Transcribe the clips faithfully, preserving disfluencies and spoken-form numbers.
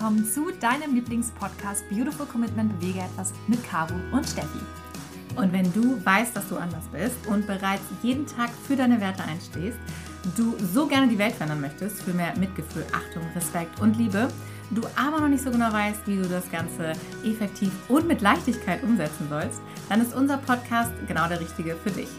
willkommen zu deinem Lieblingspodcast Beautiful Commitment Bewege etwas mit Caro und Steffi. Und wenn du weißt, dass du anders bist und bereits jeden Tag für deine Werte einstehst, du so gerne die Welt verändern möchtest, für mehr Mitgefühl, Achtung, Respekt und Liebe, du aber noch nicht so genau weißt, wie du das Ganze effektiv und mit Leichtigkeit umsetzen sollst, dann ist unser Podcast genau der richtige für dich.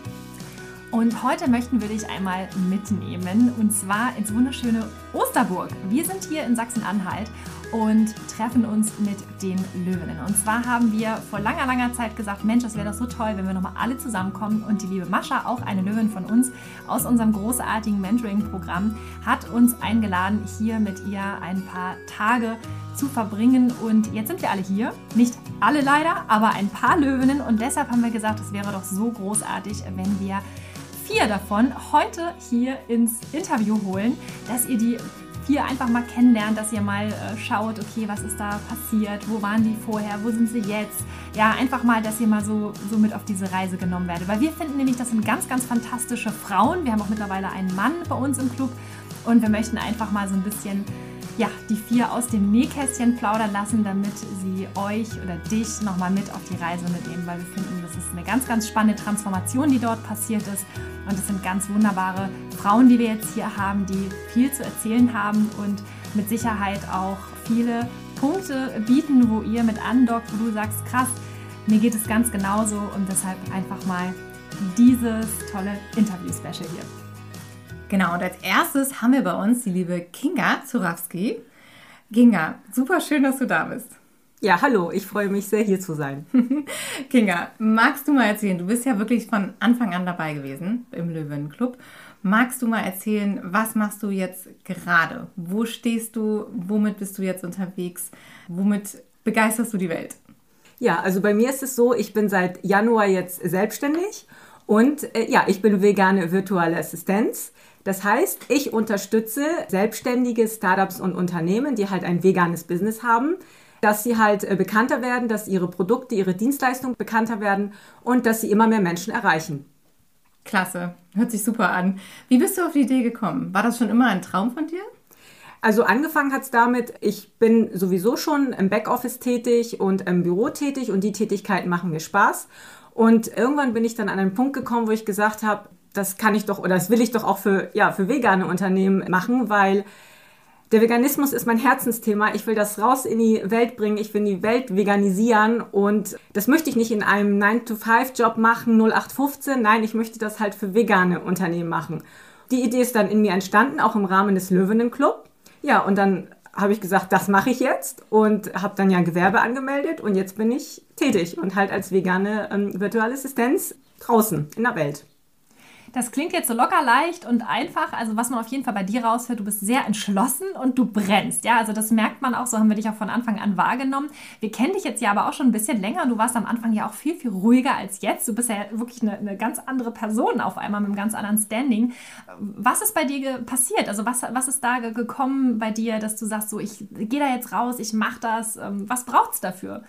Und heute möchten wir dich einmal mitnehmen, und zwar ins wunderschöne Osterburg. Wir sind hier in Sachsen-Anhalt und treffen uns mit den Löwinnen. Und zwar haben wir vor langer, langer Zeit gesagt, Mensch, das wäre doch so toll, wenn wir nochmal alle zusammenkommen. Und die liebe Mascha, auch eine Löwin von uns aus unserem großartigen Mentoring-Programm, hat uns eingeladen, hier mit ihr ein paar Tage zu verbringen. Und jetzt sind wir alle hier. Nicht alle leider, aber ein paar Löwinnen. Und deshalb haben wir gesagt, es wäre doch so großartig, wenn wir vier davon heute hier ins Interview holen, dass ihr die vier einfach mal kennenlernt, dass ihr mal äh, schaut, okay, was ist da passiert, wo waren die vorher, wo sind sie jetzt? Ja, einfach mal, dass ihr mal so, so mit auf diese Reise genommen werdet. Weil wir finden nämlich, das sind ganz, ganz fantastische Frauen. Wir haben auch mittlerweile einen Mann bei uns im Club und wir möchten einfach mal so ein bisschen, ja, die vier aus dem Nähkästchen plaudern lassen, damit sie euch oder dich nochmal mit auf die Reise mitnehmen, weil wir finden, das ist eine ganz, ganz spannende Transformation, die dort passiert ist. Und es sind ganz wunderbare Frauen, die wir jetzt hier haben, die viel zu erzählen haben und mit Sicherheit auch viele Punkte bieten, wo ihr mit andockt, wo du sagst, krass, mir geht es ganz genauso, und deshalb einfach mal dieses tolle Interview-Special hier. Genau, und als erstes haben wir bei uns die liebe Kinga Zurawski. Kinga, super schön, dass du da bist. Ja, hallo, ich freue mich sehr, hier zu sein. Kinga, magst du mal erzählen, du bist ja wirklich von Anfang an dabei gewesen im Löwenclub. Magst du mal erzählen, was machst du jetzt gerade? Wo stehst du? Womit bist du jetzt unterwegs? Womit begeisterst du die Welt? Ja, also bei mir ist es so, ich bin seit Januar jetzt selbstständig und äh, ja, ich bin vegane virtuelle Assistenz. Das heißt, ich unterstütze selbstständige Startups und Unternehmen, die halt ein veganes Business haben, dass sie halt bekannter werden, dass ihre Produkte, ihre Dienstleistungen bekannter werden und dass sie immer mehr Menschen erreichen. Klasse, hört sich super an. Wie bist du auf die Idee gekommen? War das schon immer ein Traum von dir? Also angefangen hat es damit, ich bin sowieso schon im Backoffice tätig und im Büro tätig und die Tätigkeiten machen mir Spaß. Und irgendwann bin ich dann an einen Punkt gekommen, wo ich gesagt habe, das kann ich doch oder das will ich doch auch für, ja, für vegane Unternehmen machen, weil der Veganismus ist mein Herzensthema. Ich will das raus in die Welt bringen. Ich will die Welt veganisieren und das möchte ich nicht in einem nine to five Job machen, null acht fünfzehn. Nein, ich möchte das halt für vegane Unternehmen machen. Die Idee ist dann in mir entstanden, auch im Rahmen des Löwinnen-Club. Ja, und dann habe ich gesagt, das mache ich jetzt und habe dann ja ein Gewerbe angemeldet und jetzt bin ich tätig und halt als vegane ähm, virtuelle Assistenz draußen in der Welt. Das klingt jetzt so locker, leicht und einfach. Also was man auf jeden Fall bei dir raushört, du bist sehr entschlossen und du brennst. Ja, also das merkt man auch, so haben wir dich auch von Anfang an wahrgenommen. Wir kennen dich jetzt ja aber auch schon ein bisschen länger. Du warst am Anfang ja auch viel, viel ruhiger als jetzt. Du bist ja wirklich eine, eine ganz andere Person auf einmal mit einem ganz anderen Standing. Was ist bei dir ge- passiert? Also was, was ist da ge- gekommen bei dir, dass du sagst, so ich gehe da jetzt raus, ich mache das. Was braucht es dafür?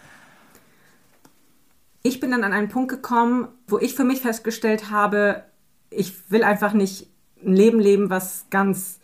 Ich bin dann an einen Punkt gekommen, wo ich für mich festgestellt habe, ich will einfach nicht ein Leben leben, was ganz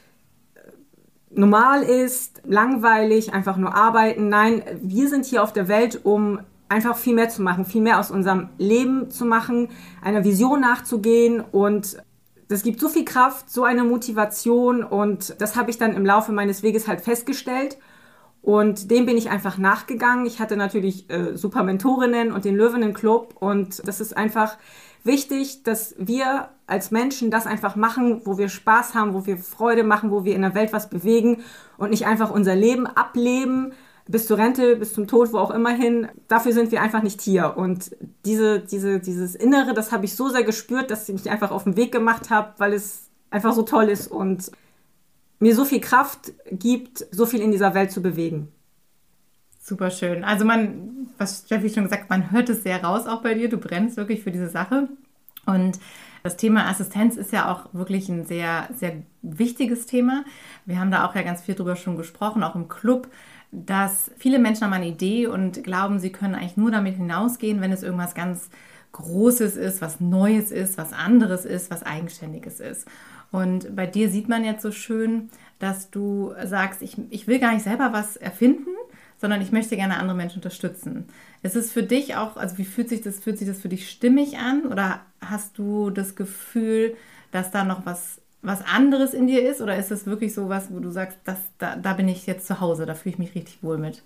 normal ist, langweilig, einfach nur arbeiten. Nein, wir sind hier auf der Welt, um einfach viel mehr zu machen, viel mehr aus unserem Leben zu machen, einer Vision nachzugehen, und das gibt so viel Kraft, so eine Motivation, und das habe ich dann im Laufe meines Weges halt festgestellt. Und dem bin ich einfach nachgegangen. Ich hatte natürlich äh, super Mentorinnen und den Löwinnen-Club, und das ist einfach wichtig, dass wir als Menschen das einfach machen, wo wir Spaß haben, wo wir Freude machen, wo wir in der Welt was bewegen und nicht einfach unser Leben ableben bis zur Rente, bis zum Tod, wo auch immer hin. Dafür sind wir einfach nicht hier. Und diese, diese, dieses Innere, das habe ich so sehr gespürt, dass ich mich einfach auf den Weg gemacht habe, weil es einfach so toll ist und mir so viel Kraft gibt, so viel in dieser Welt zu bewegen. Super schön. Also man, was Steffi schon gesagt hat, man hört es sehr raus auch bei dir. Du brennst wirklich für diese Sache. Und das Thema Assistenz ist ja auch wirklich ein sehr, sehr wichtiges Thema. Wir haben da auch ja ganz viel drüber schon gesprochen, auch im Club, dass viele Menschen haben eine Idee und glauben, sie können eigentlich nur damit hinausgehen, wenn es irgendwas ganz Großes ist, was Neues ist, was anderes ist, was Eigenständiges ist. Und bei dir sieht man jetzt so schön, dass du sagst, ich, ich will gar nicht selber was erfinden, sondern ich möchte gerne andere Menschen unterstützen. Ist es für dich auch, also wie fühlt sich das, fühlt sich das für dich stimmig an? Oder hast du das Gefühl, dass da noch was, was anderes in dir ist? Oder ist es wirklich so was, wo du sagst, das, da, da bin ich jetzt zu Hause, da fühle ich mich richtig wohl mit?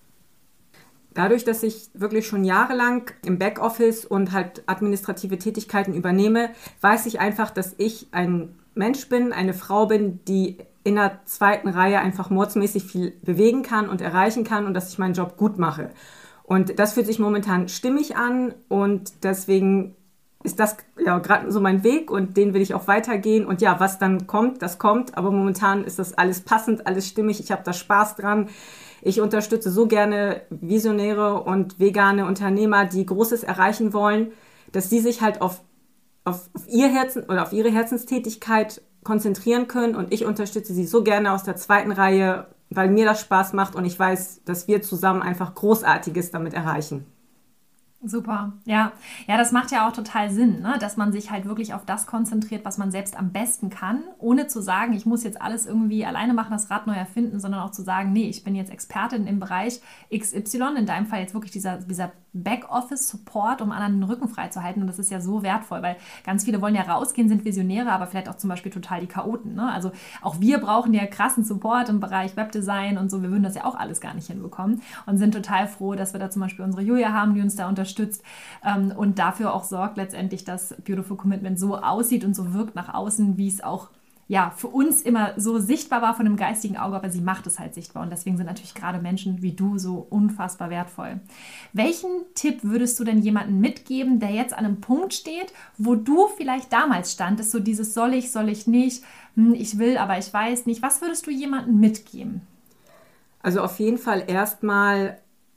Dadurch, dass ich wirklich schon jahrelang im Backoffice und halt administrative Tätigkeiten übernehme, weiß ich einfach, dass ich ein Mensch bin, eine Frau bin, die in der zweiten Reihe einfach mordsmäßig viel bewegen kann und erreichen kann und dass ich meinen Job gut mache. Und das fühlt sich momentan stimmig an und deswegen ist das ja gerade so mein Weg und den will ich auch weitergehen. Und ja, was dann kommt, das kommt. Aber momentan ist das alles passend, alles stimmig. Ich habe da Spaß dran. Ich unterstütze so gerne Visionäre und vegane Unternehmer, die Großes erreichen wollen, dass sie sich halt auf, auf, auf ihr Herzen oder auf ihre Herzenstätigkeit konzentrieren können. Und ich unterstütze sie so gerne aus der zweiten Reihe, weil mir das Spaß macht und ich weiß, dass wir zusammen einfach Großartiges damit erreichen. Super, ja. Ja, das macht ja auch total Sinn, ne? Dass man sich halt wirklich auf das konzentriert, was man selbst am besten kann, ohne zu sagen, ich muss jetzt alles irgendwie alleine machen, das Rad neu erfinden, sondern auch zu sagen, nee, ich bin jetzt Expertin im Bereich X Y, in deinem Fall jetzt wirklich dieser, dieser Backoffice-Support, um anderen den Rücken frei zu halten. Und das ist ja so wertvoll, weil ganz viele wollen ja rausgehen, sind Visionäre, aber vielleicht auch zum Beispiel total die Chaoten, ne? Also auch wir brauchen ja krassen Support im Bereich Webdesign und so. Wir würden das ja auch alles gar nicht hinbekommen und sind total froh, dass wir da zum Beispiel unsere Julia haben, die uns da unterstützt ähm, und dafür auch sorgt letztendlich, dass Beautiful Commitment so aussieht und so wirkt nach außen, wie es auch ja, für uns immer so sichtbar war von dem geistigen Auge, aber sie macht es halt sichtbar und deswegen sind natürlich gerade Menschen wie du so unfassbar wertvoll. Welchen Tipp würdest du denn jemandem mitgeben, der jetzt an einem Punkt steht, wo du vielleicht damals standest, so dieses soll ich, soll ich nicht, hm, ich will, aber ich weiß nicht. Was würdest du jemandem mitgeben? Also auf jeden Fall erstmal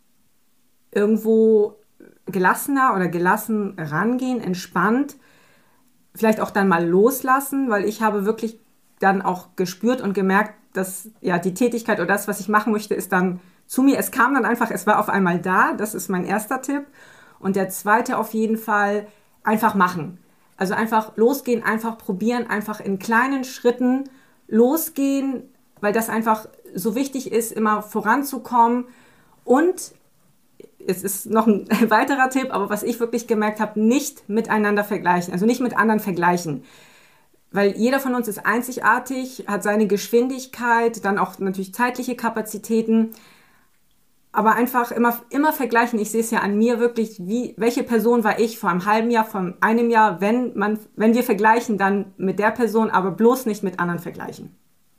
irgendwo gelassener oder gelassen rangehen, entspannt, vielleicht auch dann mal loslassen, weil ich habe wirklich dann auch gespürt und gemerkt, dass ja die Tätigkeit oder das, was ich machen möchte, ist dann zu mir. Es kam dann einfach, es war auf einmal da. Das ist mein erster Tipp. Und der zweite auf jeden Fall, einfach machen. Also einfach losgehen, einfach probieren, einfach in kleinen Schritten losgehen, weil das einfach so wichtig ist, immer voranzukommen. Und es ist noch ein weiterer Tipp, aber was ich wirklich gemerkt habe, nicht miteinander vergleichen, also nicht mit anderen vergleichen. Weil jeder von uns ist einzigartig, hat seine Geschwindigkeit, dann auch natürlich zeitliche Kapazitäten. Aber einfach immer, immer vergleichen. Ich sehe es ja an mir wirklich, wie, welche Person war ich vor einem halben Jahr, vor einem Jahr. Wenn man, wenn wir vergleichen, dann mit der Person, aber bloß nicht mit anderen vergleichen.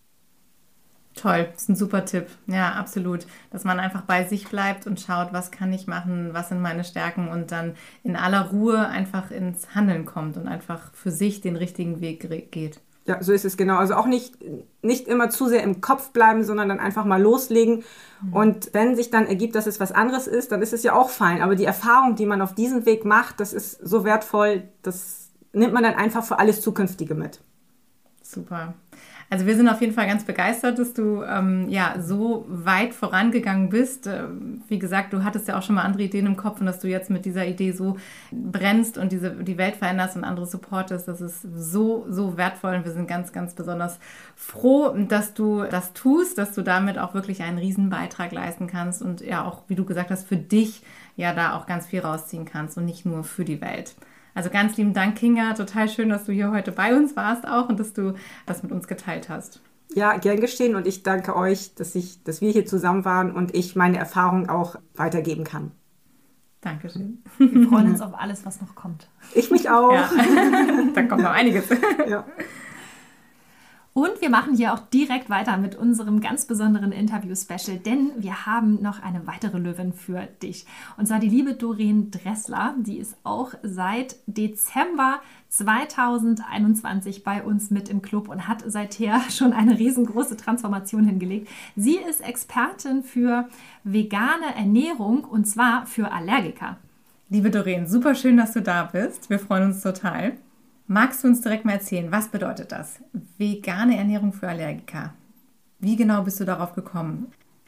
Toll, das ist ein super Tipp. Ja, absolut. Dass man einfach bei sich bleibt und schaut, was kann ich machen, was sind meine Stärken und dann in aller Ruhe einfach ins Handeln kommt und einfach für sich den richtigen Weg geht. Ja, so ist es genau. Also auch nicht, nicht immer zu sehr im Kopf bleiben, sondern dann einfach mal loslegen. Mhm. Und wenn sich dann ergibt, dass es was anderes ist, dann ist es ja auch fein. Aber die Erfahrung, die man auf diesem Weg macht, das ist so wertvoll, das nimmt man dann einfach für alles Zukünftige mit. Super. Also wir sind auf jeden Fall ganz begeistert, dass du ähm, ja so weit vorangegangen bist. Ähm, wie gesagt, du hattest ja auch schon mal andere Ideen im Kopf und dass du jetzt mit dieser Idee so brennst und diese, die Welt veränderst und andere supportest, das ist so, so wertvoll und wir sind ganz, ganz besonders froh, dass du das tust, dass du damit auch wirklich einen riesen Beitrag leisten kannst und ja auch, wie du gesagt hast, für dich ja da auch ganz viel rausziehen kannst und nicht nur für die Welt. Also ganz lieben Dank, Kinga. Total schön, dass du hier heute bei uns warst auch und dass du das mit uns geteilt hast. Ja, gern geschehen und ich danke euch, dass, ich, dass wir hier zusammen waren und ich meine Erfahrung auch weitergeben kann. Dankeschön. Wir freuen uns auf alles, was noch kommt. Ich mich auch. Ja. Da kommt noch einiges. Ja. Und wir machen hier auch direkt weiter mit unserem ganz besonderen Interview-Special, denn wir haben noch eine weitere Löwin für dich. Und zwar die liebe Doreen Dressler. Die ist auch seit Dezember zweitausendeinundzwanzig bei uns mit im Club und hat seither schon eine riesengroße Transformation hingelegt. Sie ist Expertin für vegane Ernährung und zwar für Allergiker. Liebe Doreen, super schön, dass du da bist. Wir freuen uns total. Magst du uns direkt mal erzählen, was bedeutet das? Vegane Ernährung für Allergiker. Wie genau bist du darauf gekommen?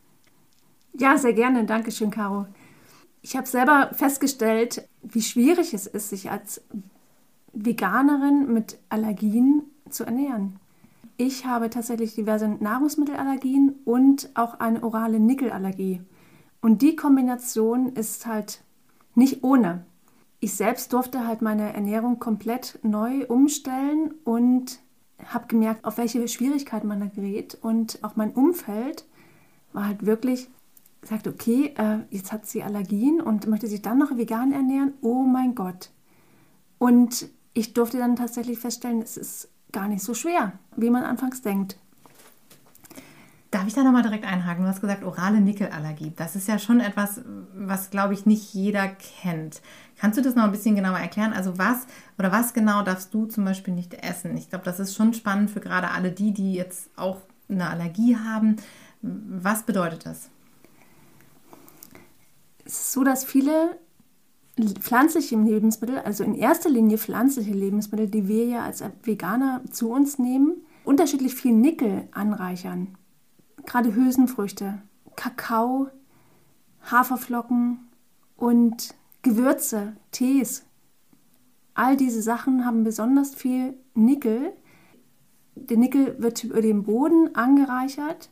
Ja, sehr gerne. Dankeschön, Caro. Ich habe selber festgestellt, wie schwierig es ist, sich als Veganerin mit Allergien zu ernähren. Ich habe tatsächlich diverse Nahrungsmittelallergien und auch eine orale Nickelallergie. Und die Kombination ist halt nicht ohne. Ich selbst durfte halt meine Ernährung komplett neu umstellen und habe gemerkt, auf welche Schwierigkeiten man da gerät. Und auch mein Umfeld war halt wirklich, sagt, okay, äh, jetzt hat sie Allergien und möchte sich dann noch vegan ernähren. Oh mein Gott. Und ich durfte dann tatsächlich feststellen, es ist gar nicht so schwer, wie man anfangs denkt. Darf ich da nochmal direkt einhaken? Du hast gesagt, orale Nickelallergie. Das ist ja schon etwas, was, glaube ich, nicht jeder kennt. Kannst du das noch ein bisschen genauer erklären? Also was oder was genau darfst du zum Beispiel nicht essen? Ich glaube, das ist schon spannend für gerade alle die, die jetzt auch eine Allergie haben. Was bedeutet das? Es ist so, dass viele pflanzliche Lebensmittel, also in erster Linie pflanzliche Lebensmittel, die wir ja als Veganer zu uns nehmen, unterschiedlich viel Nickel anreichern. Gerade Hülsenfrüchte, Kakao, Haferflocken und Gewürze, Tees. All diese Sachen haben besonders viel Nickel. Der Nickel wird über den Boden angereichert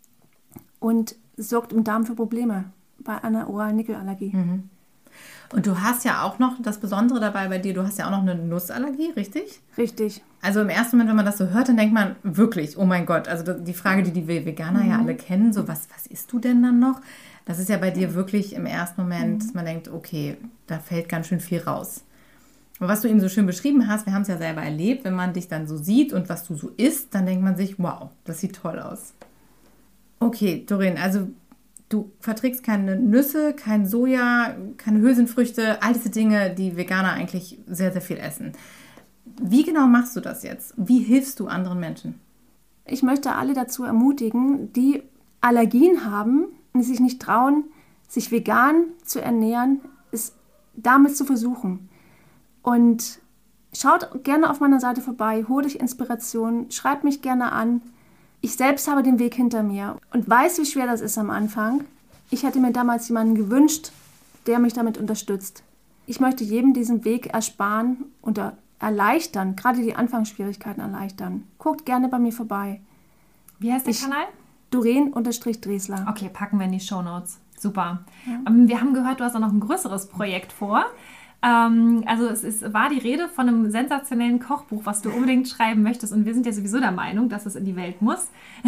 und sorgt im Darm für Probleme bei einer oralen Nickelallergie. Mhm. Und du hast ja auch noch, das Besondere dabei bei dir, du hast ja auch noch eine Nussallergie, richtig? Richtig. Also im ersten Moment, wenn man das so hört, dann denkt man wirklich, oh mein Gott, also die Frage, die die Veganer mhm. ja alle kennen, so was, was isst du denn dann noch? Das ist ja bei dir wirklich im ersten Moment, mhm. dass man denkt, okay, da fällt ganz schön viel raus. Aber was du eben so schön beschrieben hast, wir haben es ja selber erlebt, wenn man dich dann so sieht und was du so isst, dann denkt man sich, wow, das sieht toll aus. Okay, Doreen, also du verträgst keine Nüsse, kein Soja, keine Hülsenfrüchte, all diese Dinge, die Veganer eigentlich sehr, sehr viel essen. Wie genau machst du das jetzt? Wie hilfst du anderen Menschen? Ich möchte alle dazu ermutigen, die Allergien haben und sich nicht trauen, sich vegan zu ernähren, es damit zu versuchen. Und schaut gerne auf meiner Seite vorbei, holt euch Inspiration, schreibt mich gerne an. Ich selbst habe den Weg hinter mir und weiß, wie schwer das ist am Anfang. Ich hätte mir damals jemanden gewünscht, der mich damit unterstützt. Ich möchte jedem diesen Weg ersparen und erleichtern, gerade die Anfangsschwierigkeiten erleichtern. Guckt gerne bei mir vorbei. Wie heißt der Ich- Kanal? Doreen-Dresler. Okay, packen wir in die Shownotes. Super. Ja. Ähm, wir haben gehört, du hast auch noch ein größeres Projekt vor. Ähm, also es ist, war die Rede von einem sensationellen Kochbuch, was du unbedingt schreiben möchtest. Und wir sind ja sowieso der Meinung, dass es in die Welt muss.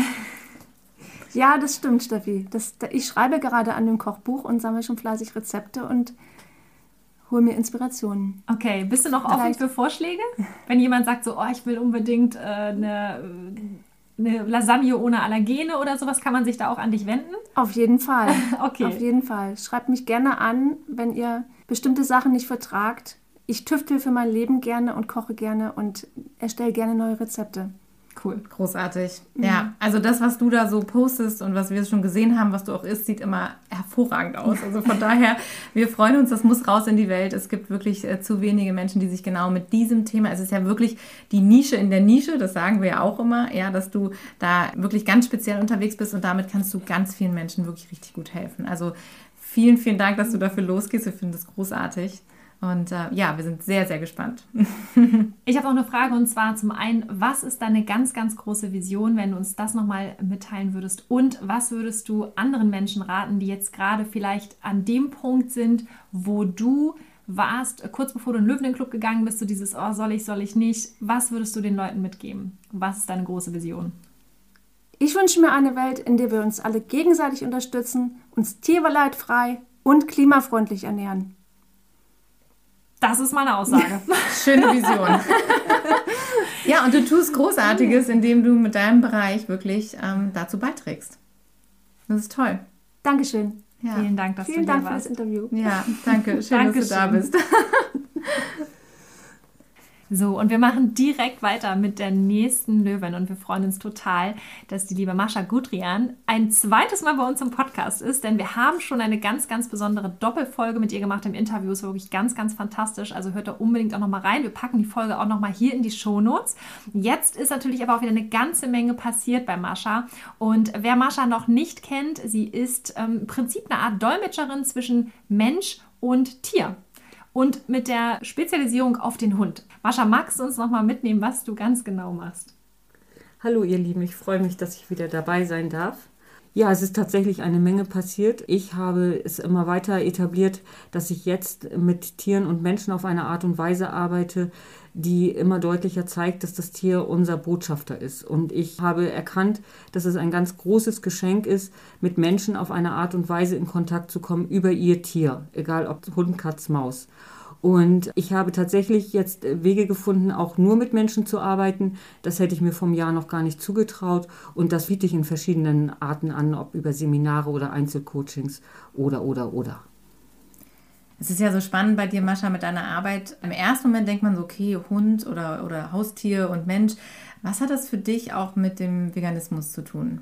Ja, das stimmt, Steffi. Das, ich schreibe gerade an dem Kochbuch und sammle schon fleißig Rezepte und hole mir Inspirationen. Okay, bist du noch offen Vielleicht- für Vorschläge? Wenn jemand sagt so, oh, ich will unbedingt äh, eine, eine Lasagne ohne Allergene oder sowas, kann man sich da auch an dich wenden? Auf jeden Fall. Okay. Auf jeden Fall. Schreibt mich gerne an, wenn ihr bestimmte Sachen nicht vertragt. Ich tüftel für mein Leben gerne und koche gerne und erstelle gerne neue Rezepte. Cool. Großartig. Ja, also das, was du da so postest und was wir schon gesehen haben, was du auch isst, sieht immer hervorragend aus. Also von daher, wir freuen uns, das muss raus in die Welt. Es gibt wirklich äh, zu wenige Menschen, die sich genau mit diesem Thema, es ist ja wirklich die Nische in der Nische, das sagen wir ja auch immer, ja, dass du da wirklich ganz speziell unterwegs bist und damit kannst du ganz vielen Menschen wirklich richtig gut helfen. Also vielen, vielen Dank, dass du dafür losgehst. Wir finden das großartig. Und äh, ja, wir sind sehr, sehr gespannt. Ich habe noch eine Frage und zwar zum einen, was ist deine ganz, ganz große Vision, wenn du uns das nochmal mitteilen würdest? Und was würdest du anderen Menschen raten, die jetzt gerade vielleicht an dem Punkt sind, wo du warst, kurz bevor du in den Löwenclub gegangen bist, so dieses, oh, soll ich, soll ich nicht? Was würdest du den Leuten mitgeben? Was ist deine große Vision? Ich wünsche mir eine Welt, in der wir uns alle gegenseitig unterstützen, uns tierleidfrei und klimafreundlich ernähren. Das ist meine Aussage. Schöne Vision. Ja, und du tust Großartiges, indem du mit deinem Bereich wirklich ähm, dazu beiträgst. Das ist toll. Dankeschön. Ja, Vielen Dank, dass Vielen du Dank hier für das warst. Interview. ja danke. Schön, dass du da Dankeschön. bist. So, und wir machen direkt weiter mit der nächsten Löwin und wir freuen uns total, dass die liebe Mascha Gudrian ein zweites Mal bei uns im Podcast ist, denn wir haben schon eine ganz, ganz besondere Doppelfolge mit ihr gemacht im Interview. Ist wirklich ganz, ganz fantastisch, also hört da unbedingt auch nochmal rein. Wir packen die Folge auch nochmal hier in die Shownotes. Jetzt ist natürlich aber auch wieder eine ganze Menge passiert bei Mascha und wer Mascha noch nicht kennt, sie ist ähm, im Prinzip eine Art Dolmetscherin zwischen Mensch und Tier. und mit der Spezialisierung auf den Hund. Mascha, magst du uns nochmal mitnehmen, was du ganz genau machst? Hallo ihr Lieben, ich freue mich, dass ich wieder dabei sein darf. Ja, es ist tatsächlich eine Menge passiert. Ich habe es immer weiter etabliert, dass ich jetzt mit Tieren und Menschen auf eine Art und Weise arbeite, die immer deutlicher zeigt, dass das Tier unser Botschafter ist. Und ich habe erkannt, dass es ein ganz großes Geschenk ist, mit Menschen auf eine Art und Weise in Kontakt zu kommen über ihr Tier, egal ob Hund, Katz, Maus. Und ich habe tatsächlich jetzt Wege gefunden, auch nur mit Menschen zu arbeiten. Das hätte ich mir vom Jahr noch gar nicht zugetraut. Und das biete ich in verschiedenen Arten an, ob über Seminare oder Einzelcoachings oder, oder, oder. Es ist ja so spannend bei dir, Mascha, mit deiner Arbeit. Im ersten Moment denkt man so, okay, Hund oder, oder Haustier und Mensch. Was hat das für dich auch mit dem Veganismus zu tun?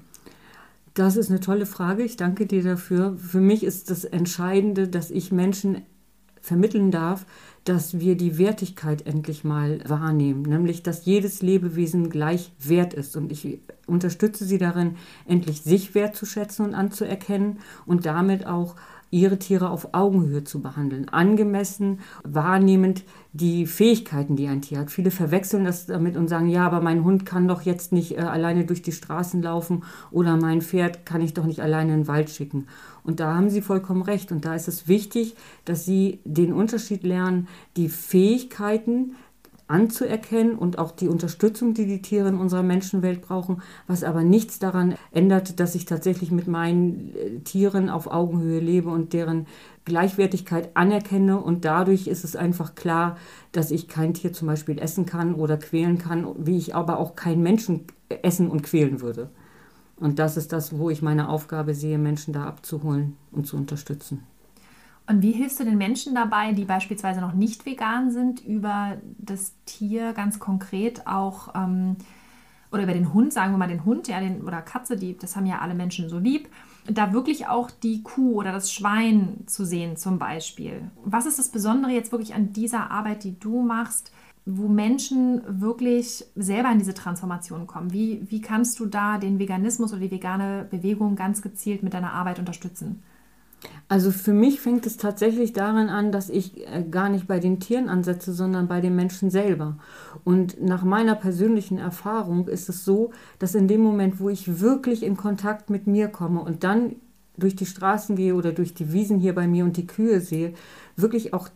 Das ist eine tolle Frage. Ich danke dir dafür. Für mich ist das Entscheidende, dass ich Menschen vermitteln darf, dass wir die Wertigkeit endlich mal wahrnehmen, nämlich, dass jedes Lebewesen gleich wert ist. Und ich unterstütze sie darin, endlich sich wertzuschätzen und anzuerkennen und damit auch ihre Tiere auf Augenhöhe zu behandeln, angemessen, wahrnehmend die Fähigkeiten, die ein Tier hat. Viele verwechseln das damit und sagen, ja, aber mein Hund kann doch jetzt nicht äh, alleine durch die Straßen laufen oder mein Pferd kann ich doch nicht alleine in den Wald schicken. Und da haben sie vollkommen recht. Und da ist es wichtig, dass sie den Unterschied lernen, die Fähigkeiten anzuerkennen und auch die Unterstützung, die die Tiere in unserer Menschenwelt brauchen, was aber nichts daran ändert, dass ich tatsächlich mit meinen äh, Tieren auf Augenhöhe lebe und deren Gleichwertigkeit anerkenne. Und dadurch ist es einfach klar, dass ich kein Tier zum Beispiel essen kann oder quälen kann, wie ich aber auch keinen Menschen essen und quälen würde. Und das ist das, wo ich meine Aufgabe sehe, Menschen da abzuholen und zu unterstützen. Und wie hilfst du den Menschen dabei, die beispielsweise noch nicht vegan sind, über das Tier ganz konkret auch, ähm, oder über den Hund, sagen wir mal den Hund, ja, den, oder Katze, die, das haben ja alle Menschen so lieb, da wirklich auch die Kuh oder das Schwein zu sehen zum Beispiel. Was ist das Besondere jetzt wirklich an dieser Arbeit, die du machst, wo Menschen wirklich selber in diese Transformation kommen? Wie, wie kannst du da den Veganismus oder die vegane Bewegung ganz gezielt mit deiner Arbeit unterstützen? Also für mich fängt es tatsächlich daran an, dass ich gar nicht bei den Tieren ansetze, sondern bei den Menschen selber. Und nach meiner persönlichen Erfahrung ist es so, dass in dem Moment, wo ich wirklich in Kontakt mit mir komme und dann durch die Straßen gehe oder durch die Wiesen hier bei mir und die Kühe sehe, wirklich auch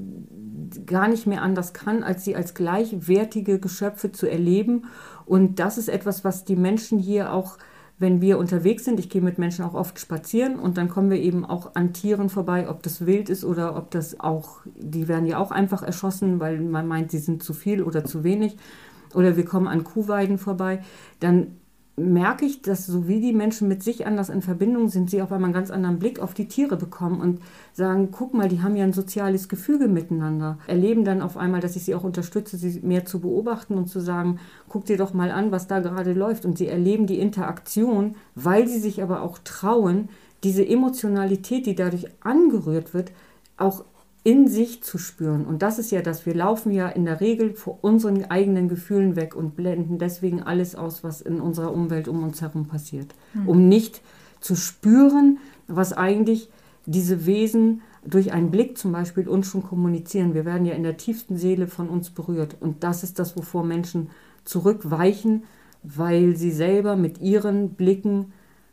gar nicht mehr anders kann, als sie als gleichwertige Geschöpfe zu erleben. Und das ist etwas, was die Menschen hier auch, wenn wir unterwegs sind, ich gehe mit Menschen auch oft spazieren und dann kommen wir eben auch an Tieren vorbei, ob das wild ist oder ob das auch, die werden ja auch einfach erschossen, weil man meint, sie sind zu viel oder zu wenig. Oder wir kommen an Kuhweiden vorbei, dann merke ich, dass so wie die Menschen mit sich anders in Verbindung sind, sie auf einmal einen ganz anderen Blick auf die Tiere bekommen und sagen, guck mal, die haben ja ein soziales Gefüge miteinander. Erleben dann auf einmal, dass ich sie auch unterstütze, sie mehr zu beobachten und zu sagen, guck dir doch mal an, was da gerade läuft. Und sie erleben die Interaktion, weil sie sich aber auch trauen, diese Emotionalität, die dadurch angerührt wird, auch in sich zu spüren. Und das ist ja das, wir laufen ja in der Regel vor unseren eigenen Gefühlen weg und blenden deswegen alles aus, was in unserer Umwelt um uns herum passiert. Mhm. Um nicht zu spüren, was eigentlich diese Wesen durch einen Blick zum Beispiel uns schon kommunizieren. Wir werden ja in der tiefsten Seele von uns berührt. Und das ist das, wovor Menschen zurückweichen, weil sie selber mit ihren Blicken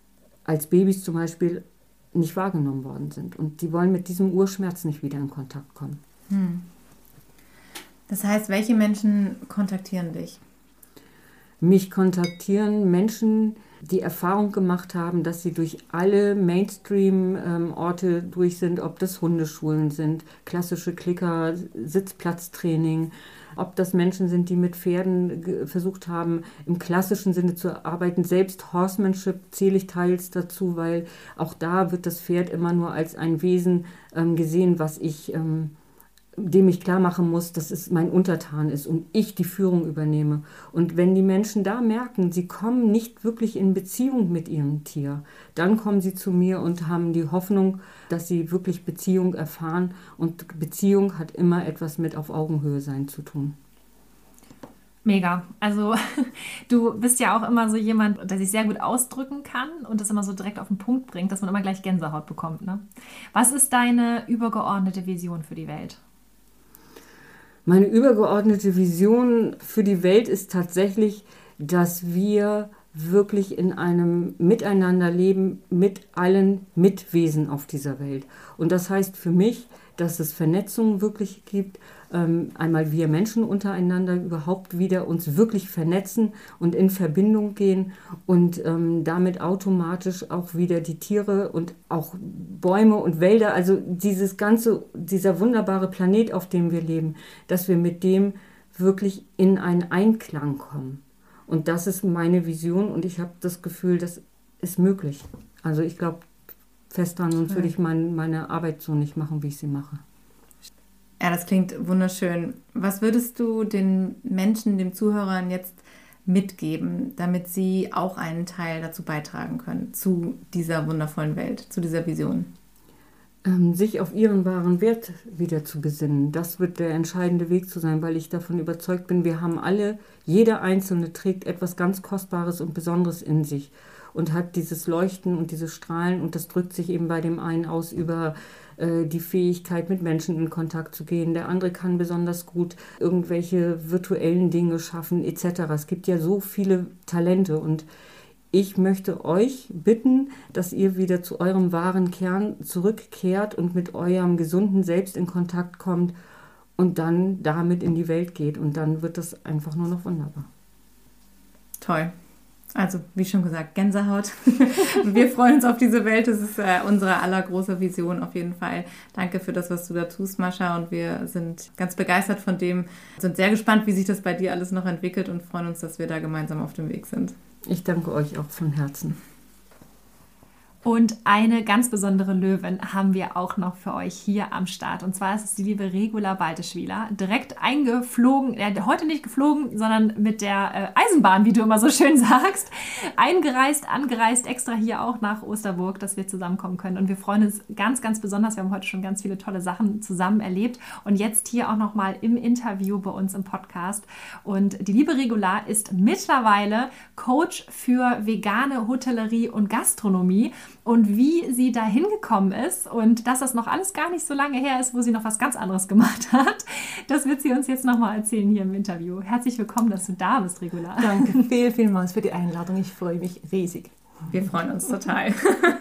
als Babys zum Beispiel nicht wahrgenommen worden sind. Und die wollen mit diesem Urschmerz nicht wieder in Kontakt kommen. Hm. Das heißt, welche Menschen kontaktieren dich? Mich kontaktieren Menschen, die Erfahrung gemacht haben, dass sie durch alle Mainstream-Orte durch sind, ob das Hundeschulen sind, klassische Klicker, Sitzplatztraining, ob das Menschen sind, die mit Pferden versucht haben, im klassischen Sinne zu arbeiten. Selbst Horsemanship zähle ich teils dazu, weil auch da wird das Pferd immer nur als ein Wesen ähm, gesehen, was ich, ähm, dem ich klar machen muss, dass es mein Untertan ist und ich die Führung übernehme. Und wenn die Menschen da merken, sie kommen nicht wirklich in Beziehung mit ihrem Tier, dann kommen sie zu mir und haben die Hoffnung, dass sie wirklich Beziehung erfahren. Und Beziehung hat immer etwas mit auf Augenhöhe sein zu tun. Mega. Also du bist ja auch immer so jemand, der sich sehr gut ausdrücken kann und das immer so direkt auf den Punkt bringt, dass man immer gleich Gänsehaut bekommt. Ne? Was ist deine übergeordnete Vision für die Welt? Meine übergeordnete Vision für die Welt ist tatsächlich, dass wir wirklich in einem Miteinander leben mit allen Mitwesen auf dieser Welt. Und das heißt für mich, dass es Vernetzung wirklich gibt, ähm, einmal wir Menschen untereinander überhaupt wieder uns wirklich vernetzen und in Verbindung gehen und ähm, damit automatisch auch wieder die Tiere und auch Bäume und Wälder, also dieses ganze, dieser wunderbare Planet, auf dem wir leben, dass wir mit dem wirklich in einen Einklang kommen. Und das ist meine Vision und ich habe das Gefühl, das ist möglich. Also ich glaube fest daran, sonst würde ich mein, meine Arbeit so nicht machen, wie ich sie mache. Ja, das klingt wunderschön. Was würdest du den Menschen, den Zuhörern jetzt mitgeben, damit sie auch einen Teil dazu beitragen können, zu dieser wundervollen Welt, zu dieser Vision? Ähm, sich auf ihren wahren Wert wieder zu besinnen. Das wird der entscheidende Weg zu sein, weil ich davon überzeugt bin, wir haben alle, jeder Einzelne trägt etwas ganz Kostbares und Besonderes in sich und hat dieses Leuchten und dieses Strahlen und das drückt sich eben bei dem einen aus über äh, die Fähigkeit, mit Menschen in Kontakt zu gehen. Der andere kann besonders gut irgendwelche virtuellen Dinge schaffen et cetera. Es gibt ja so viele Talente und ich möchte euch bitten, dass ihr wieder zu eurem wahren Kern zurückkehrt und mit eurem gesunden Selbst in Kontakt kommt und dann damit in die Welt geht. Und dann wird das einfach nur noch wunderbar. Toll. Also, wie schon gesagt, Gänsehaut. Wir freuen uns auf diese Welt. Das ist äh, unsere allergroße Vision auf jeden Fall. Danke für das, was du da tust, Mascha. Und wir sind ganz begeistert von dem, sind sehr gespannt, wie sich das bei dir alles noch entwickelt und freuen uns, dass wir da gemeinsam auf dem Weg sind. Ich danke euch auch von Herzen. Und eine ganz besondere Löwin haben wir auch noch für euch hier am Start. Und zwar ist es die liebe Regula Balteschwiler. Direkt eingeflogen, äh, heute nicht geflogen, sondern mit der äh, Eisenbahn, wie du immer so schön sagst. Eingereist, angereist, extra hier auch nach Osterburg, dass wir zusammenkommen können. Und wir freuen uns ganz, ganz besonders. Wir haben heute schon ganz viele tolle Sachen zusammen erlebt. Und jetzt hier auch nochmal im Interview bei uns im Podcast. Und die liebe Regula ist mittlerweile Coach für vegane Hotellerie und Gastronomie. Und wie sie da hingekommen ist und dass das noch alles gar nicht so lange her ist, wo sie noch was ganz anderes gemacht hat, das wird sie uns jetzt nochmal erzählen hier im Interview. Herzlich willkommen, dass du da bist, Regula. Danke viel, vielmals für die Einladung. Ich freue mich riesig. Wir freuen uns total.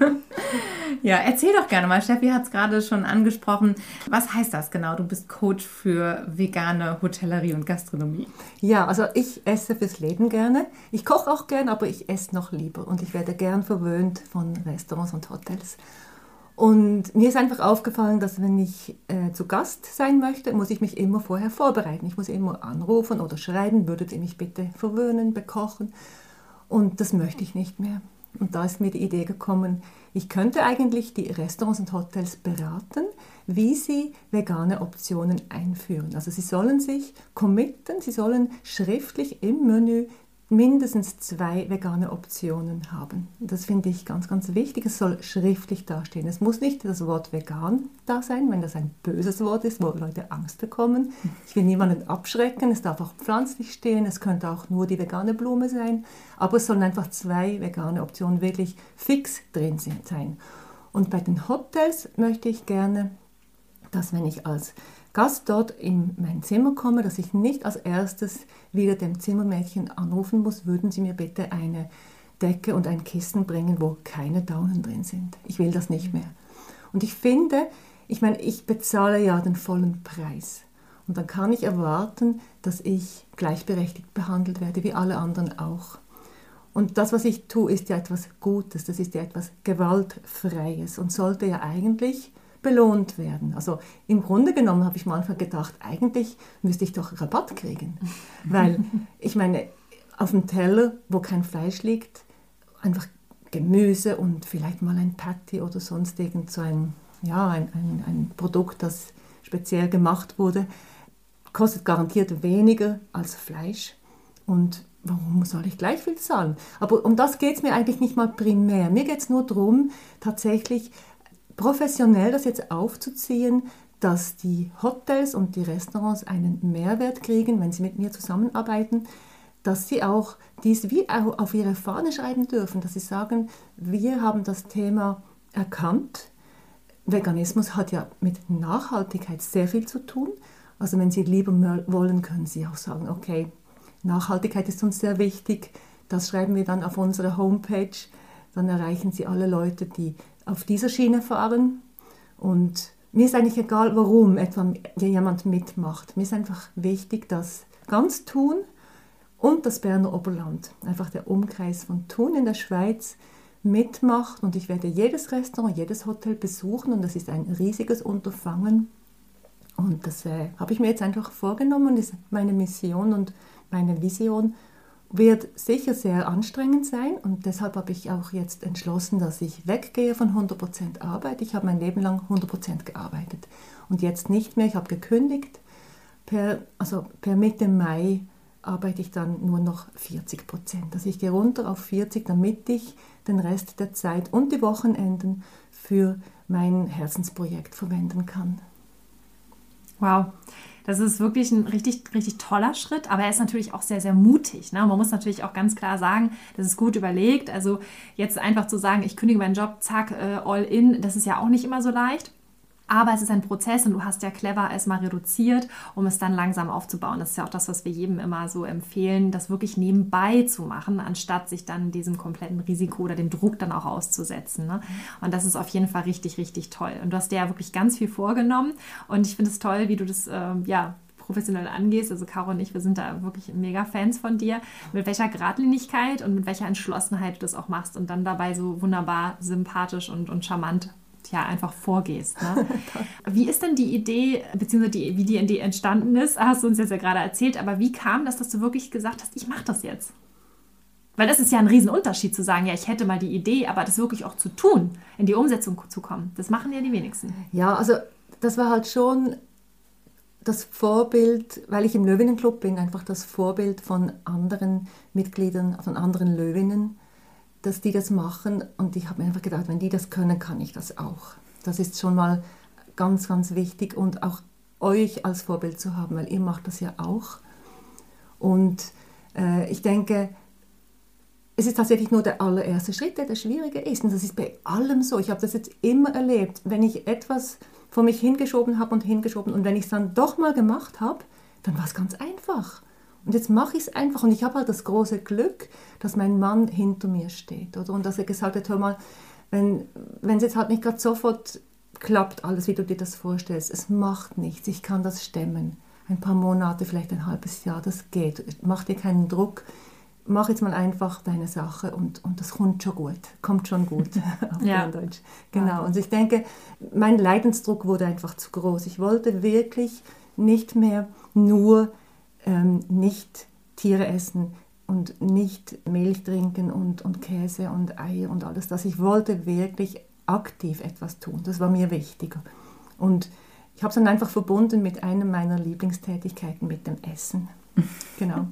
Ja, erzähl doch gerne mal. Steffi hat es gerade schon angesprochen. Was heißt das genau? Du bist Coach für vegane Hotellerie und Gastronomie. Ja, also ich esse fürs Leben gerne. Ich koche auch gern, aber ich esse noch lieber. Und ich werde gern verwöhnt von Restaurants und Hotels. Und mir ist einfach aufgefallen, dass wenn ich äh, zu Gast sein möchte, muss ich mich immer vorher vorbereiten. Ich muss immer anrufen oder schreiben, würdet ihr mich bitte verwöhnen, bekochen. Und das möchte ich nicht mehr. Und da ist mir die Idee gekommen, ich könnte eigentlich die Restaurants und Hotels beraten, wie sie vegane Optionen einführen. Also sie sollen sich committen, sie sollen schriftlich im Menü mindestens zwei vegane Optionen haben. Das finde ich ganz, ganz wichtig. Es soll schriftlich dastehen. Es muss nicht das Wort vegan da sein, wenn das ein böses Wort ist, wo Leute Angst bekommen. Ich will niemanden abschrecken. Es darf auch pflanzlich stehen. Es könnte auch nur die vegane Blume sein. Aber es sollen einfach zwei vegane Optionen wirklich fix drin sein. Und bei den Hotels möchte ich gerne, dass wenn ich als Gast dort in mein Zimmer komme, dass ich nicht als erstes wieder dem Zimmermädchen anrufen muss, würden Sie mir bitte eine Decke und ein Kissen bringen, wo keine Daunen drin sind. Ich will das nicht mehr. Und ich finde, ich meine, ich bezahle ja den vollen Preis. Und dann kann ich erwarten, dass ich gleichberechtigt behandelt werde, wie alle anderen auch. Und das, was ich tue, ist ja etwas Gutes, das ist ja etwas Gewaltfreies und sollte ja eigentlich belohnt werden. Also im Grunde genommen habe ich manchmal gedacht, eigentlich müsste ich doch Rabatt kriegen. Weil ich meine, auf dem Teller, wo kein Fleisch liegt, einfach Gemüse und vielleicht mal ein Patty oder sonst irgend so ein, ja, ein, ein, ein Produkt, das speziell gemacht wurde, kostet garantiert weniger als Fleisch. Und warum soll ich gleich viel zahlen? Aber um das geht es mir eigentlich nicht mal primär. Mir geht es nur darum, tatsächlich professionell das jetzt aufzuziehen, dass die Hotels und die Restaurants einen Mehrwert kriegen, wenn sie mit mir zusammenarbeiten, dass sie auch dies wie auch auf ihre Fahne schreiben dürfen, dass sie sagen, wir haben das Thema erkannt. Veganismus hat ja mit Nachhaltigkeit sehr viel zu tun. Also wenn Sie lieber wollen, können Sie auch sagen, okay, Nachhaltigkeit ist uns sehr wichtig, das schreiben wir dann auf unsere Homepage, dann erreichen Sie alle Leute, die auf dieser Schiene fahren. Und mir ist eigentlich egal, warum etwa jemand mitmacht. Mir ist einfach wichtig, dass ganz Thun und das Berner Oberland, einfach der Umkreis von Thun in der Schweiz, mitmacht. Und ich werde jedes Restaurant, jedes Hotel besuchen und das ist ein riesiges Unterfangen. Und das äh, habe ich mir jetzt einfach vorgenommen, das ist meine Mission und meine Vision. Wird sicher sehr anstrengend sein und deshalb habe ich auch jetzt entschlossen, dass ich weggehe von hundert Prozent Arbeit. Ich habe mein Leben lang hundert Prozent gearbeitet und jetzt nicht mehr. Ich habe gekündigt. Per, also per Mitte Mai arbeite ich dann nur noch vierzig Prozent. Also ich gehe runter auf vierzig, damit ich den Rest der Zeit und die Wochenenden für mein Herzensprojekt verwenden kann. Wow, das ist wirklich ein richtig, richtig toller Schritt, aber er ist natürlich auch sehr, sehr mutig. Ne? Man muss natürlich auch ganz klar sagen, das ist gut überlegt. Also jetzt einfach zu sagen, ich kündige meinen Job, zack, äh, all in, das ist ja auch nicht immer so leicht. Aber es ist ein Prozess und du hast ja clever es mal reduziert, um es dann langsam aufzubauen. Das ist ja auch das, was wir jedem immer so empfehlen, das wirklich nebenbei zu machen, anstatt sich dann diesem kompletten Risiko oder dem Druck dann auch auszusetzen. Ne? Und das ist auf jeden Fall richtig, richtig toll. Und du hast dir ja wirklich ganz viel vorgenommen und ich finde es toll, wie du das äh, ja, professionell angehst. Also Caro und ich, wir sind da wirklich mega Fans von dir, mit welcher Geradlinigkeit und mit welcher Entschlossenheit du das auch machst und dann dabei so wunderbar sympathisch und, und charmant ja einfach vorgehst. Ne? Wie ist denn die Idee, beziehungsweise die, wie die Idee entstanden ist, hast du uns jetzt ja gerade erzählt, aber wie kam das, dass du wirklich gesagt hast, ich mache das jetzt? Weil das ist ja ein Riesenunterschied zu sagen, ja, ich hätte mal die Idee, aber das wirklich auch zu tun, in die Umsetzung zu kommen. Das machen ja die wenigsten. Ja, also das war halt schon das Vorbild, weil ich im Löwinnenclub bin, einfach das Vorbild von anderen Mitgliedern, von anderen Löwinnen, dass die das machen und ich habe mir einfach gedacht, wenn die das können, kann ich das auch. Das ist schon mal ganz, ganz wichtig und auch euch als Vorbild zu haben, weil ihr macht das ja auch. Und äh, ich denke, es ist tatsächlich nur der allererste Schritt, der der schwierige ist und das ist bei allem so. Ich habe das jetzt immer erlebt, wenn ich etwas vor mich hingeschoben habe und hingeschoben und wenn ich es dann doch mal gemacht habe, dann war es ganz einfach. Und jetzt mache ich es einfach. Und ich habe halt das große Glück, dass mein Mann hinter mir steht. Oder? Und dass er gesagt hat, hör mal, wenn es jetzt halt nicht gerade sofort klappt, alles, wie du dir das vorstellst, es macht nichts, ich kann das stemmen. Ein paar Monate, vielleicht ein halbes Jahr, das geht. Mach dir keinen Druck. Mach jetzt mal einfach deine Sache und, und das kommt schon gut. Kommt schon gut auf ja. Deutsch. Genau. Und ich denke, mein Leidensdruck wurde einfach zu groß. Ich wollte wirklich nicht mehr nur Ähm, nicht Tiere essen und nicht Milch trinken und, und Käse und Eier und alles das. Ich wollte wirklich aktiv etwas tun. Das war mir wichtiger. Und ich habe es dann einfach verbunden mit einer meiner Lieblingstätigkeiten, mit dem Essen. Genau.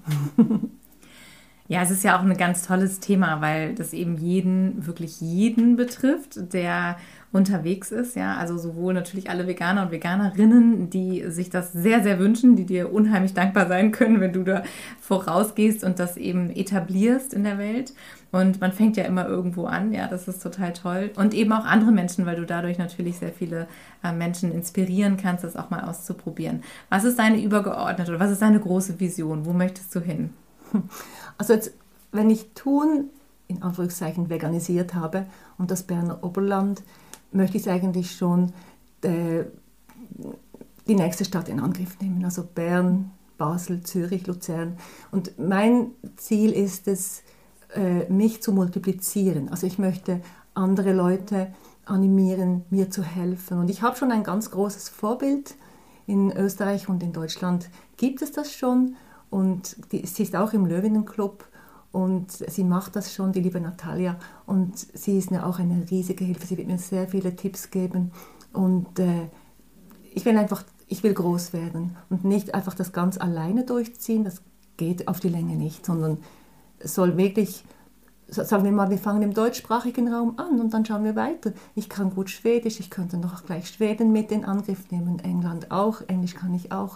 Ja, es ist ja auch ein ganz tolles Thema, weil das eben jeden, wirklich jeden betrifft, der unterwegs ist. Ja, also sowohl natürlich alle Veganer und Veganerinnen, die sich das sehr, sehr wünschen, die dir unheimlich dankbar sein können, wenn du da vorausgehst und das eben etablierst in der Welt. Und man fängt ja immer irgendwo an, ja, das ist total toll. Und eben auch andere Menschen, weil du dadurch natürlich sehr viele äh, Menschen inspirieren kannst, das auch mal auszuprobieren. Was ist deine übergeordnete oder was ist deine große Vision? Wo möchtest du hin? Also jetzt, wenn ich Thun, in Anführungszeichen, veganisiert habe und das Berner Oberland, möchte ich eigentlich schon äh, die nächste Stadt in Angriff nehmen. Also Bern, Basel, Zürich, Luzern. Und mein Ziel ist es, äh, mich zu multiplizieren. Also ich möchte andere Leute animieren, mir zu helfen. Und ich habe schon ein ganz großes Vorbild. In Österreich und in Deutschland gibt es das schon. Und die, sie ist auch im Löwinnenclub und sie macht das schon, die liebe Natalia. Und sie ist mir auch eine riesige Hilfe. Sie wird mir sehr viele Tipps geben. Und äh, ich will einfach, ich will groß werden und nicht einfach das ganz alleine durchziehen. Das geht auf die Länge nicht, sondern es soll wirklich, sagen wir mal, wir fangen im deutschsprachigen Raum an und dann schauen wir weiter. Ich kann gut Schwedisch, ich könnte noch gleich Schweden mit in Angriff nehmen, England auch, Englisch kann ich auch.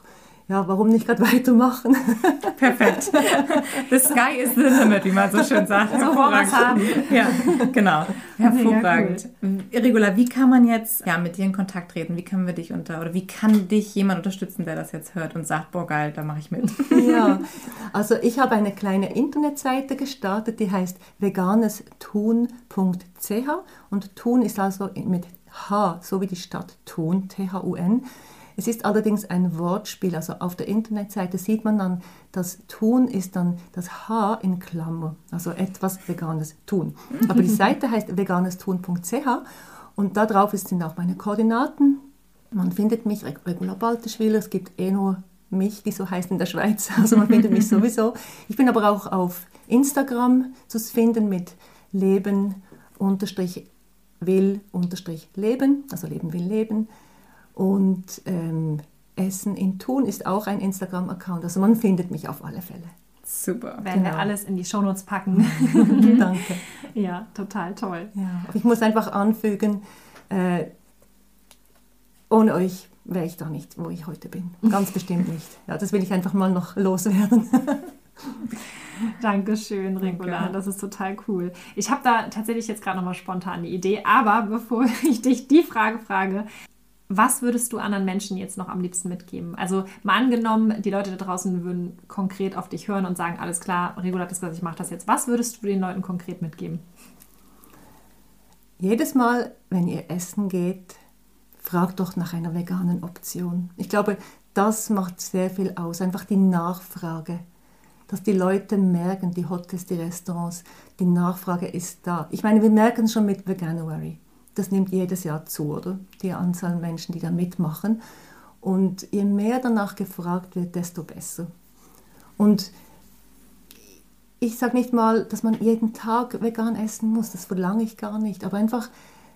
ja, warum nicht gerade weitermachen? Perfekt. The sky is the limit, wie man so schön sagt. So wollen wir es haben. Ja, genau. Hervorragend. Cool. Regula, wie kann man jetzt ja, mit dir in Kontakt treten? Wie können wir dich unter, oder wie kann dich jemand unterstützen, der das jetzt hört und sagt, boah geil, da mache ich mit? Ja, also ich habe eine kleine Internetseite gestartet, die heißt veganestun punkt c h und Thun ist also mit H, so wie die Stadt Thun, T H U N. Es ist allerdings ein Wortspiel, also auf der Internetseite sieht man dann, das Tun ist dann das H in Klammer, also etwas Veganes tun. Aber die Seite heißt veganestun punkt c h und da drauf sind auch meine Koordinaten. Man findet mich, Regula Balterschwiler, es gibt eh nur mich, die so heißt in der Schweiz, also man findet mich sowieso. Ich bin aber auch auf Instagram zu finden mit Leben unterstrich will unterstrich Leben, also Leben will Leben. Und ähm, Essen in Thun ist auch ein Instagram-Account. Also man findet mich auf alle Fälle. Super. Werden genau. wir alles in die Shownotes packen. Danke. Ja, total toll. Ja, ich muss einfach anfügen, äh, ohne euch wäre ich da nicht, wo ich heute bin. Ganz bestimmt nicht. Ja, das will ich einfach mal noch loswerden. Dankeschön, Regula. Danke. Das ist total cool. Ich habe da tatsächlich jetzt gerade nochmal spontan eine Idee. Aber bevor ich dich die Frage frage, was würdest du anderen Menschen jetzt noch am liebsten mitgeben? Also mal angenommen, die Leute da draußen würden konkret auf dich hören und sagen, alles klar, Regula hat das gesagt, ich mache das jetzt. Was würdest du den Leuten konkret mitgeben? Jedes Mal, wenn ihr essen geht, fragt doch nach einer veganen Option. Ich glaube, das macht sehr viel aus. Einfach die Nachfrage. Dass die Leute merken, die Hotels, die Restaurants, die Nachfrage ist da. Ich meine, wir merken es schon mit Veganuary. Das nimmt jedes Jahr zu, oder? Die Anzahl Menschen, die da mitmachen. Und je mehr danach gefragt wird, desto besser. Und ich sage nicht mal, dass man jeden Tag vegan essen muss, das verlange ich gar nicht. Aber einfach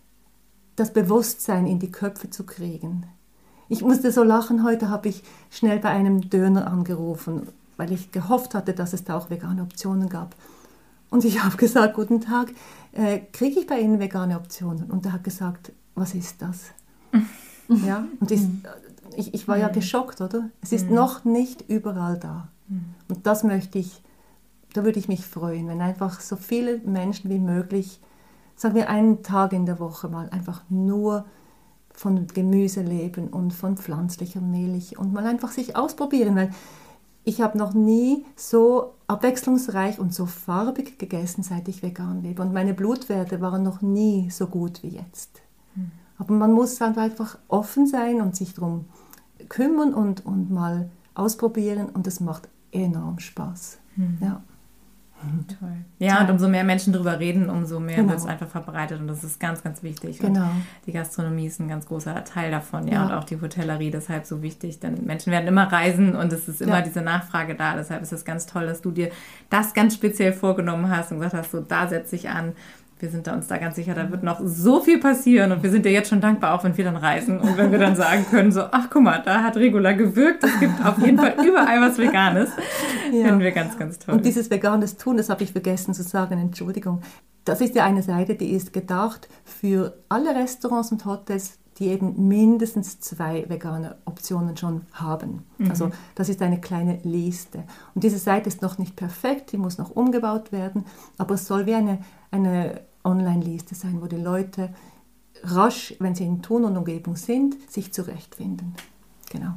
das Bewusstsein in die Köpfe zu kriegen. Ich musste so lachen, heute habe ich schnell bei einem Döner angerufen, weil ich gehofft hatte, dass es da auch vegane Optionen gab. Und ich habe gesagt, guten Tag, äh, kriege ich bei Ihnen vegane Optionen? Und er hat gesagt, was ist das? Ja, und ist, ich, ich war ja geschockt, oder? Es ist noch nicht überall da. Und das möchte ich, da würde ich mich freuen, wenn einfach so viele Menschen wie möglich, sagen wir einen Tag in der Woche mal, einfach nur von Gemüse leben und von pflanzlicher Milch und mal einfach sich ausprobieren, weil ich habe noch nie so abwechslungsreich und so farbig gegessen, seit ich vegan lebe. Und meine Blutwerte waren noch nie so gut wie jetzt. Mhm. Aber man muss einfach offen sein und sich darum kümmern und, und mal ausprobieren. Und das macht enorm Spaß. Mhm. Ja. Toll. Ja, und umso mehr Menschen darüber reden, umso mehr genau. wird es einfach verbreitet und das ist ganz, ganz wichtig. Genau. Und die Gastronomie ist ein ganz großer Teil davon, ja, ja. und auch die Hotellerie, deshalb so wichtig, denn Menschen werden immer reisen und es ist immer ja. diese Nachfrage da, deshalb ist es ganz toll, dass du dir das ganz speziell vorgenommen hast und gesagt hast, so da setze ich an. Wir sind da uns da ganz sicher, da wird noch so viel passieren und wir sind dir jetzt schon dankbar, auch wenn wir dann reisen und wenn wir dann sagen können, so, ach guck mal, da hat Regula gewirkt, es gibt auf jeden Fall überall was Veganes. Ja. Finden wir ganz, ganz toll. Und dieses veganes Tun, das habe ich vergessen zu sagen, Entschuldigung, das ist ja eine Seite, die ist gedacht für alle Restaurants und Hotels, die eben mindestens zwei vegane Optionen schon haben. Mhm. Also das ist eine kleine Liste. Und diese Seite ist noch nicht perfekt, die muss noch umgebaut werden, aber es soll wie eine, eine Online-Liste sein, wo die Leute rasch, wenn sie in Thun und Umgebung sind, sich zurechtfinden. Genau.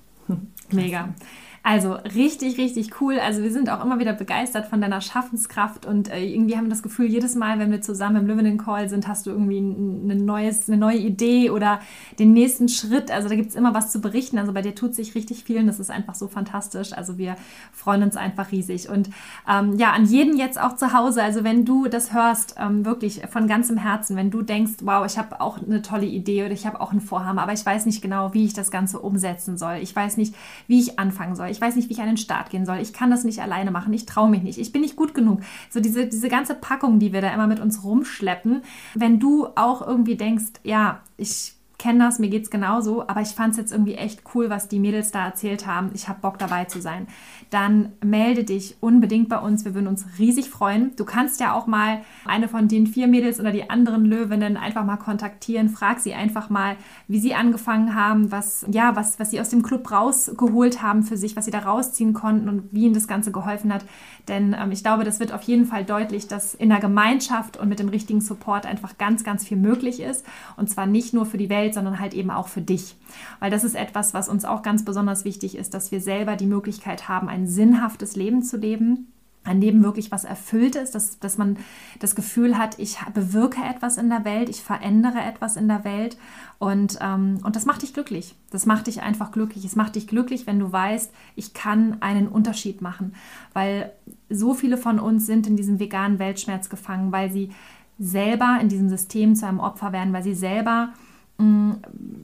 Mega. Also richtig, richtig cool. Also wir sind auch immer wieder begeistert von deiner Schaffenskraft und äh, irgendwie haben wir das Gefühl, jedes Mal, wenn wir zusammen im Löwinnen-Call sind, hast du irgendwie ein, ein neues, eine neue Idee oder den nächsten Schritt. Also da gibt es immer was zu berichten. Also bei dir tut sich richtig viel und das ist einfach so fantastisch. Also wir freuen uns einfach riesig. Und ähm, ja, an jeden jetzt auch zu Hause, also wenn du das hörst, ähm, wirklich von ganzem Herzen, wenn du denkst, wow, ich habe auch eine tolle Idee oder ich habe auch ein Vorhaben, aber ich weiß nicht genau, wie ich das Ganze umsetzen soll. Ich weiß nicht, wie ich anfangen soll. Ich weiß nicht, wie ich an den Start gehen soll. Ich kann das nicht alleine machen. Ich traue mich nicht. Ich bin nicht gut genug. So diese, diese ganze Packung, die wir da immer mit uns rumschleppen. Wenn du auch irgendwie denkst, ja, ich kenne das, mir geht es genauso, aber ich fand es jetzt irgendwie echt cool, was die Mädels da erzählt haben. Ich habe Bock dabei zu sein. Dann melde dich unbedingt bei uns. Wir würden uns riesig freuen. Du kannst ja auch mal eine von den vier Mädels oder die anderen Löwinnen einfach mal kontaktieren. Frag sie einfach mal, wie sie angefangen haben, was, ja, was, was sie aus dem Club rausgeholt haben für sich, was sie da rausziehen konnten und wie ihnen das Ganze geholfen hat. Denn ähm, ich glaube, das wird auf jeden Fall deutlich, dass in der Gemeinschaft und mit dem richtigen Support einfach ganz, ganz viel möglich ist. Und zwar nicht nur für die Welt, sondern halt eben auch für dich. Weil das ist etwas, was uns auch ganz besonders wichtig ist, dass wir selber die Möglichkeit haben, ein sinnhaftes Leben zu leben. Ein Leben wirklich was erfüllt ist, dass, dass man das Gefühl hat, ich bewirke etwas in der Welt, ich verändere etwas in der Welt und, ähm, und das macht dich glücklich. Das macht dich einfach glücklich. Es macht dich glücklich, wenn du weißt, ich kann einen Unterschied machen, weil so viele von uns sind in diesem veganen Weltschmerz gefangen, weil sie selber in diesem System zu einem Opfer werden, weil sie selber mh,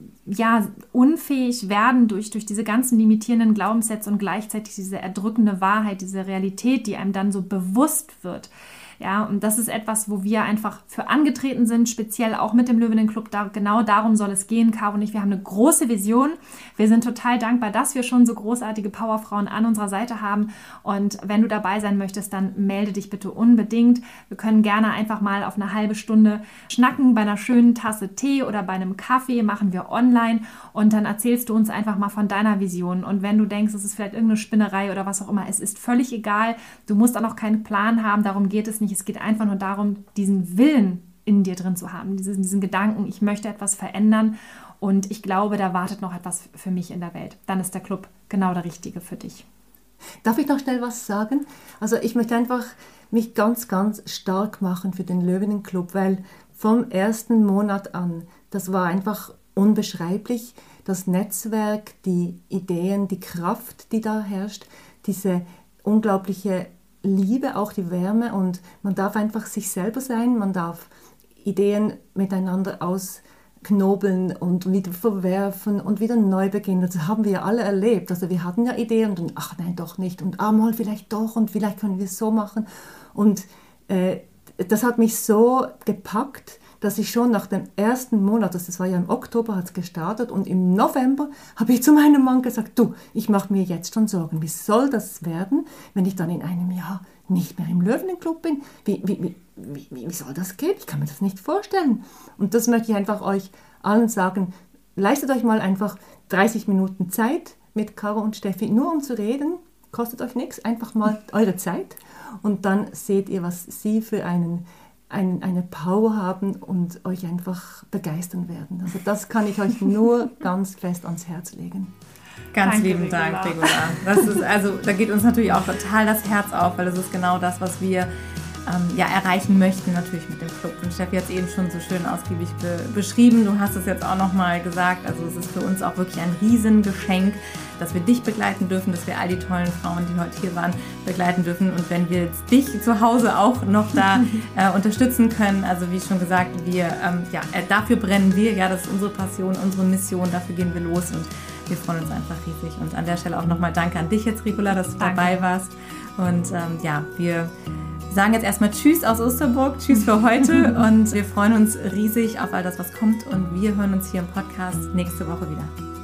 ja, unfähig werden durch, durch diese ganzen limitierenden Glaubenssätze und gleichzeitig diese erdrückende Wahrheit, diese Realität, die einem dann so bewusst wird. Ja, und das ist etwas, wo wir einfach für angetreten sind, speziell auch mit dem Löwinnen-Club. Da, genau darum soll es gehen, Caro und ich. Wir haben eine große Vision. Wir sind total dankbar, dass wir schon so großartige Powerfrauen an unserer Seite haben. Und wenn du dabei sein möchtest, dann melde dich bitte unbedingt. Wir können gerne einfach mal auf eine halbe Stunde schnacken bei einer schönen Tasse Tee oder bei einem Kaffee, machen wir online. Und dann erzählst du uns einfach mal von deiner Vision. Und wenn du denkst, es ist vielleicht irgendeine Spinnerei oder was auch immer, es ist völlig egal. Du musst auch noch keinen Plan haben, darum geht es nicht. Es geht einfach nur darum, diesen Willen in dir drin zu haben, diesen, diesen Gedanken, ich möchte etwas verändern und ich glaube, da wartet noch etwas für mich in der Welt. Dann ist der Club genau der Richtige für dich. Darf ich noch schnell was sagen? Also ich möchte einfach mich ganz, ganz stark machen für den Löwinnen-Club, weil vom ersten Monat an, das war einfach unbeschreiblich, das Netzwerk, die Ideen, die Kraft, die da herrscht, diese unglaubliche Liebe, auch die Wärme und man darf einfach sich selber sein, man darf Ideen miteinander ausknobeln und wieder verwerfen und wieder neu beginnen. Das haben wir ja alle erlebt. Also wir hatten ja Ideen und ach nein, doch nicht und ah, mal vielleicht doch und vielleicht können wir es so machen. Und äh, das hat mich so gepackt, dass ich schon nach dem ersten Monat, das war ja im Oktober, hat es gestartet und im November habe ich zu meinem Mann gesagt, du, ich mache mir jetzt schon Sorgen, wie soll das werden, wenn ich dann in einem Jahr nicht mehr im Löwinnen-Club bin? Wie, wie, wie, wie, wie soll das gehen? Ich kann mir das nicht vorstellen. Und das möchte ich einfach euch allen sagen, leistet euch mal einfach dreißig Minuten Zeit mit Caro und Steffi, nur um zu reden, kostet euch nichts, einfach mal eure Zeit und dann seht ihr, was sie für einen Ein, eine Power haben und euch einfach begeistern werden. Also das kann ich euch nur ganz fest ans Herz legen. Ganz Danke, lieben Regula. Dank, Regula. Das ist, also, da geht uns natürlich auch total das Herz auf, weil das ist genau das, was wir ähm, ja, erreichen möchten natürlich mit dem Club. Und Steffi hat es eben schon so schön ausgiebig be- beschrieben. Du hast es jetzt auch nochmal gesagt. Also es ist für uns auch wirklich ein Riesengeschenk, dass wir dich begleiten dürfen, dass wir all die tollen Frauen, die heute hier waren, begleiten dürfen. Und wenn wir jetzt dich zu Hause auch noch da äh, unterstützen können, also wie schon gesagt, wir, ähm, ja, äh, dafür brennen wir, ja, das ist unsere Passion, unsere Mission, dafür gehen wir los und wir freuen uns einfach riesig. Und an der Stelle auch nochmal danke an dich jetzt, Regula, dass du Danke. dabei warst. Und ähm, ja, wir sagen jetzt erstmal Tschüss aus Osterburg, Tschüss für heute und wir freuen uns riesig auf all das, was kommt und wir hören uns hier im Podcast nächste Woche wieder.